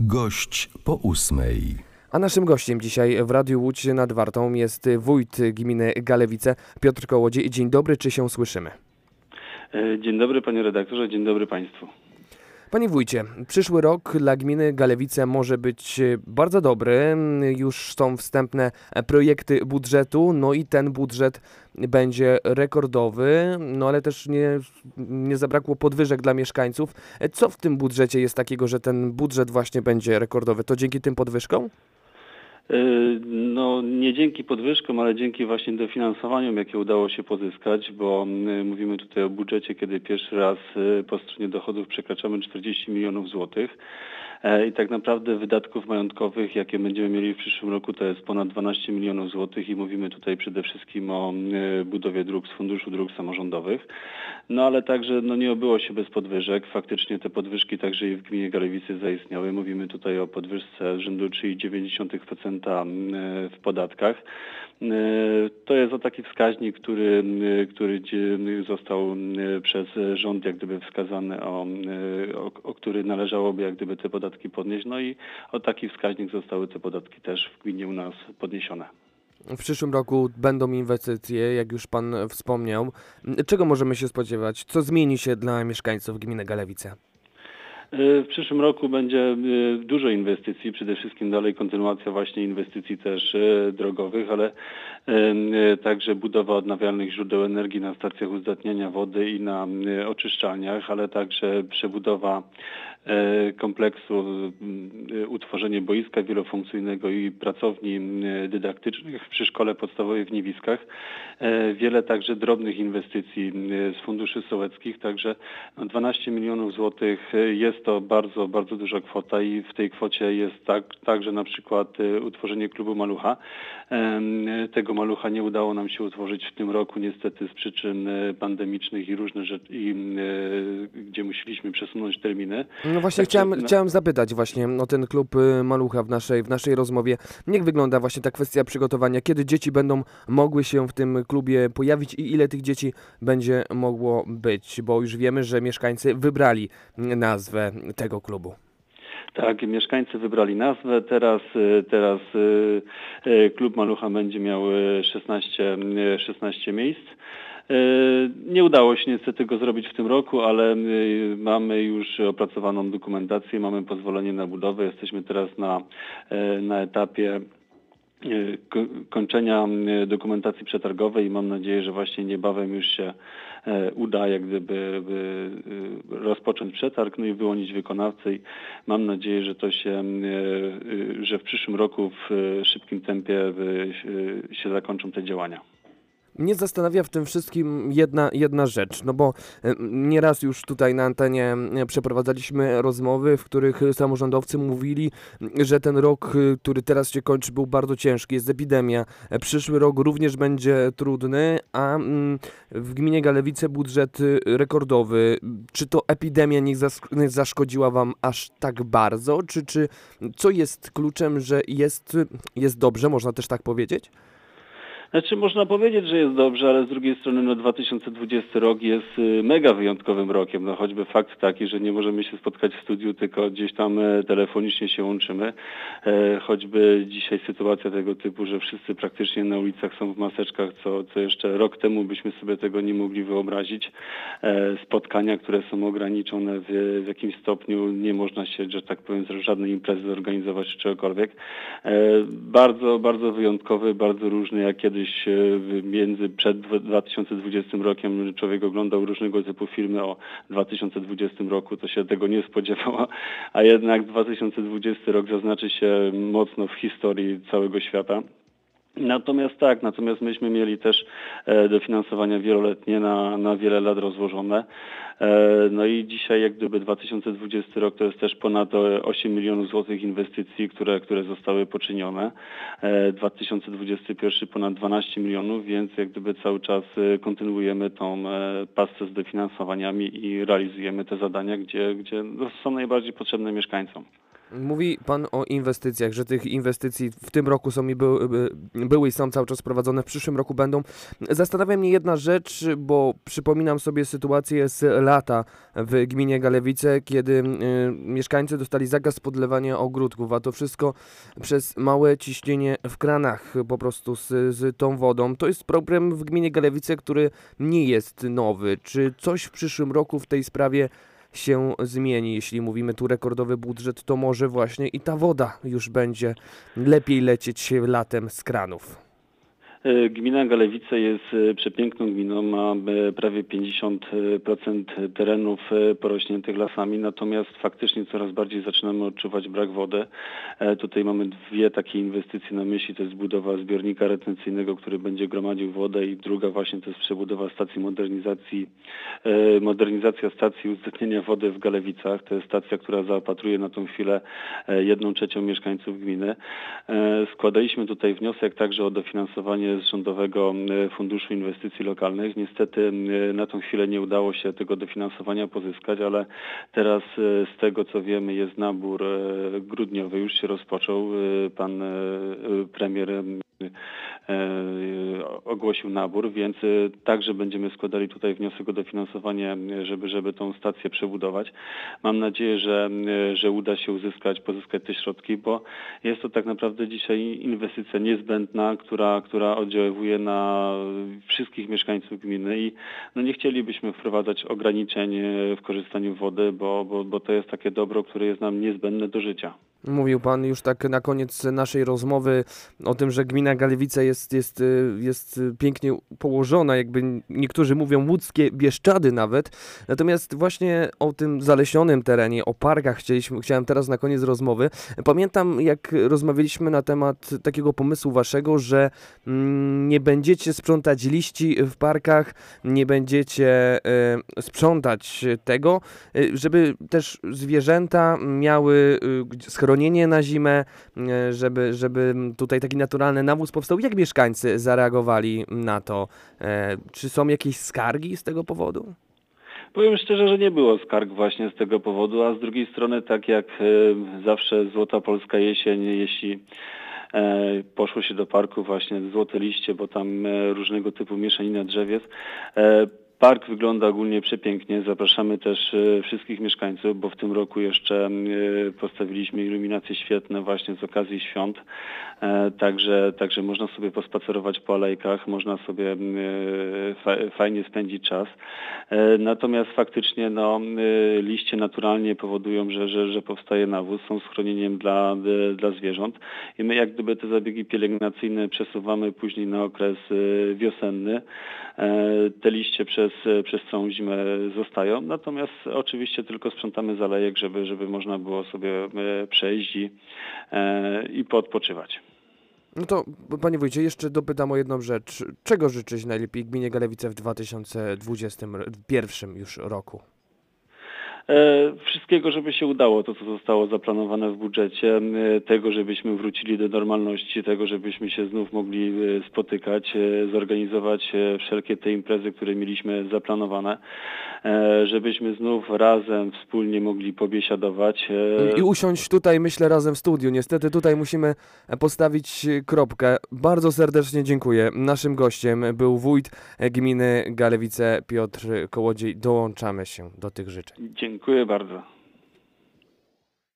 Gość po 8. A naszym gościem dzisiaj w Radiu Łódź nad Wartą jest wójt gminy Galewice, Piotr Kołodziej. Dzień dobry, czy się słyszymy? Dzień dobry panie redaktorze, dzień dobry państwu. Panie wójcie, przyszły rok dla gminy Galewice może być bardzo dobry. Już są wstępne projekty budżetu, no i ten budżet będzie rekordowy, no ale też nie zabrakło podwyżek dla mieszkańców. Co w tym budżecie jest takiego, że ten budżet właśnie będzie rekordowy? To dzięki tym podwyżkom? No nie dzięki podwyżkom, ale dzięki właśnie dofinansowaniom, jakie udało się pozyskać, bo mówimy tutaj o budżecie, kiedy pierwszy raz po stronie dochodów przekraczamy 40 milionów złotych. I tak naprawdę wydatków majątkowych, jakie będziemy mieli w przyszłym roku, to jest ponad 12 milionów złotych i mówimy tutaj przede wszystkim o budowie dróg z Funduszu Dróg Samorządowych. No ale także nie obyło się bez podwyżek. Faktycznie te podwyżki także i w gminie Galewicy zaistniały. Mówimy tutaj o podwyżce rzędu 3,9% w podatkach. To jest taki wskaźnik, który został przez rząd jak gdyby wskazany, o który należałoby jak gdyby te podatki podnieść. No i o taki wskaźnik zostały te podatki też w gminie u nas podniesione. W przyszłym roku będą inwestycje, jak już pan wspomniał. Czego możemy się spodziewać? Co zmieni się dla mieszkańców gminy Galewice? W przyszłym roku będzie dużo inwestycji, przede wszystkim dalej kontynuacja właśnie inwestycji też drogowych, ale także budowa odnawialnych źródeł energii na stacjach uzdatniania wody i na oczyszczalniach, ale także przebudowa kompleksu, utworzenie boiska wielofunkcyjnego i pracowni dydaktycznych przy szkole podstawowej w Niewiskach. Wiele także drobnych inwestycji z funduszy sołeckich, także 12 milionów złotych jest to bardzo, bardzo duża kwota i w tej kwocie jest także na przykład utworzenie klubu Malucha. Tego Malucha nie udało nam się utworzyć w tym roku niestety z przyczyn pandemicznych i różne rzeczy, gdzie musieliśmy przesunąć terminy. No właśnie chciałem zapytać właśnie o ten klub Malucha w naszej rozmowie. Jak wygląda właśnie ta kwestia przygotowania? Kiedy dzieci będą mogły się w tym klubie pojawić i ile tych dzieci będzie mogło być? Bo już wiemy, że mieszkańcy wybrali nazwę tego klubu. Tak, mieszkańcy wybrali nazwę. Teraz klub Malucha będzie miał 16 miejsc. Nie udało się niestety go zrobić w tym roku, ale mamy już opracowaną dokumentację, mamy pozwolenie na budowę. Jesteśmy teraz na etapie kończenia dokumentacji przetargowej i mam nadzieję, że właśnie niebawem już się uda jak gdyby rozpocząć przetarg, no i wyłonić wykonawcę i mam nadzieję, że w przyszłym roku w szybkim tempie się zakończą te działania. Mnie zastanawia w tym wszystkim jedna rzecz, no bo nieraz już tutaj na antenie przeprowadzaliśmy rozmowy, w których samorządowcy mówili, że ten rok, który teraz się kończy, był bardzo ciężki, jest epidemia. Przyszły rok również będzie trudny, a w gminie Galewice budżet rekordowy. Czy to epidemia nie zaszkodziła wam aż tak bardzo? Czy co jest kluczem, że jest dobrze, można też tak powiedzieć? Znaczy można powiedzieć, że jest dobrze, ale z drugiej strony 2020 rok jest mega wyjątkowym rokiem. No choćby fakt taki, że nie możemy się spotkać w studiu, tylko gdzieś tam telefonicznie się łączymy. Choćby dzisiaj sytuacja tego typu, że wszyscy praktycznie na ulicach są w maseczkach, co jeszcze rok temu byśmy sobie tego nie mogli wyobrazić. Spotkania, które są ograniczone w jakimś stopniu, nie można się, że tak powiem, żadnej imprezy zorganizować czy czegokolwiek. Bardzo, bardzo wyjątkowy, bardzo różny jak kiedyś przed 2020 rokiem człowiek oglądał różnego typu filmy o 2020 roku, to się tego nie spodziewał, a jednak 2020 rok zaznaczy się mocno w historii całego świata. Natomiast myśmy mieli też dofinansowania wieloletnie na wiele lat rozłożone. No i dzisiaj jak gdyby 2020 rok to jest też ponad 8 milionów złotych inwestycji, które zostały poczynione. 2021 ponad 12 milionów, więc jak gdyby cały czas kontynuujemy tą pasce z dofinansowaniami i realizujemy te zadania, gdzie są najbardziej potrzebne mieszkańcom. Mówi pan o inwestycjach, że tych inwestycji w tym roku są i były i są cały czas prowadzone, w przyszłym roku będą. Zastanawia mnie jedna rzecz, bo przypominam sobie sytuację z lata w gminie Galewice, kiedy mieszkańcy dostali zakaz podlewania ogródków, a to wszystko przez małe ciśnienie w kranach po prostu z tą wodą. To jest problem w gminie Galewice, który nie jest nowy. Czy coś w przyszłym roku w tej sprawie się zmieni? Jeśli mówimy tu rekordowy budżet, to może właśnie i ta woda już będzie lepiej lecieć latem z kranów. Gmina Galewice jest przepiękną gminą, ma prawie 50% terenów porośniętych lasami, natomiast faktycznie coraz bardziej zaczynamy odczuwać brak wody. Tutaj mamy dwie takie inwestycje na myśli, to jest budowa zbiornika retencyjnego, który będzie gromadził wodę, i druga właśnie to jest przebudowa stacji modernizacja stacji uzyskania wody w Galewicach. To jest stacja, która zaopatruje na tą chwilę 1/3 mieszkańców gminy. Składaliśmy tutaj wniosek także o dofinansowanie z Rządowego Funduszu Inwestycji Lokalnych. Niestety na tą chwilę nie udało się tego dofinansowania pozyskać, ale teraz z tego co wiemy jest nabór grudniowy, już się rozpoczął. Pan premier ogłosił nabór, więc także będziemy składali tutaj wniosek o dofinansowanie, żeby tą stację przebudować. Mam nadzieję, że uda się pozyskać te środki, bo jest to tak naprawdę dzisiaj inwestycja niezbędna, która oddziaływuje na wszystkich mieszkańców gminy i nie chcielibyśmy wprowadzać ograniczeń w korzystaniu wody, bo to jest takie dobro, które jest nam niezbędne do życia. Mówił pan już tak na koniec naszej rozmowy o tym, że gmina Galewice jest pięknie położona, jakby niektórzy mówią łódzkie Bieszczady nawet. Natomiast właśnie o tym zalesionym terenie, o parkach chciałem teraz na koniec rozmowy. Pamiętam, jak rozmawialiśmy na temat takiego pomysłu waszego, że nie będziecie sprzątać liści w parkach, nie będziecie sprzątać tego, żeby też zwierzęta miały schronienie na zimę, żeby tutaj taki naturalny nawóz powstał. Jak mieszkańcy zareagowali na to? Czy są jakieś skargi z tego powodu? Powiem szczerze, że nie było skarg właśnie z tego powodu, a z drugiej strony tak jak zawsze złota polska jesień, jeśli poszło się do parku właśnie złote liście, bo tam różnego typu mieszanina drzew jest. Park wygląda ogólnie przepięknie. Zapraszamy też wszystkich mieszkańców, bo w tym roku jeszcze postawiliśmy iluminacje świetne właśnie z okazji świąt. Także można sobie pospacerować po alejkach, można sobie fajnie spędzić czas. Natomiast faktycznie liście naturalnie powodują, że powstaje nawóz, są schronieniem dla zwierząt i my jak gdyby te zabiegi pielęgnacyjne przesuwamy później na okres wiosenny. Te liście przez całą zimę zostają, natomiast oczywiście tylko sprzątamy z alejek, żeby można było sobie przejść i poodpoczywać. No to, panie wójcie, jeszcze dopytam o jedną rzecz. Czego życzyć najlepiej gminie Galewice w 2021 już roku? Wszystkiego, żeby się udało, to co zostało zaplanowane w budżecie, tego, żebyśmy wrócili do normalności, tego, żebyśmy się znów mogli spotykać, zorganizować wszelkie te imprezy, które mieliśmy zaplanowane, żebyśmy znów razem, wspólnie mogli pobiesiadować. I usiąść tutaj, myślę, razem w studiu. Niestety tutaj musimy postawić kropkę. Bardzo serdecznie dziękuję. Naszym gościem był wójt gminy Galewice Piotr Kołodziej. Dołączamy się do tych życzeń. Dziękuję bardzo.